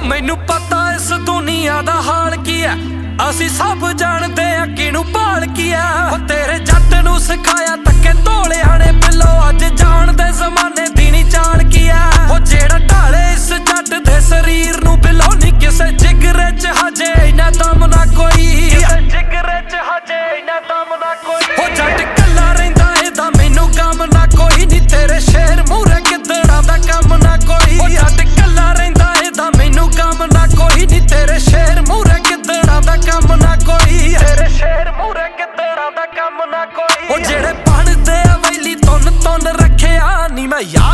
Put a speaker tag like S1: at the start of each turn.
S1: मैनू पता इस दुनिया दा हाल की है, असी सब जानदे आ किनू भाल की है। तेरे जट नू सिखाया धक्के धोलिया ने बिलो, अज जानदे जमाने दी नी चाल की है। जेड़ा ढाले इस जट दे शरीर नू बिलो, नी किसे जिगरे च हजे इन्ना दम ना कोई, जिगरे च हजे इन्ना दम ना कोई। जट कल्ला रहिंदा एदा मैनू गम ना कोई, नी तेरे शेर मूरे गिद्दड़ां दा कम ना कोई। जट कल्ला रहिंदा एदा मैनू गम ना कोई, नी तेरे शेर मूरे गिद्दड़ां दा कम ना कोई, तेरे शेर मूरे गिद्दड़ां दा कम ना कोई। जेड़े बनदे आ वैली तुन तुन रखेआ नी मैं यार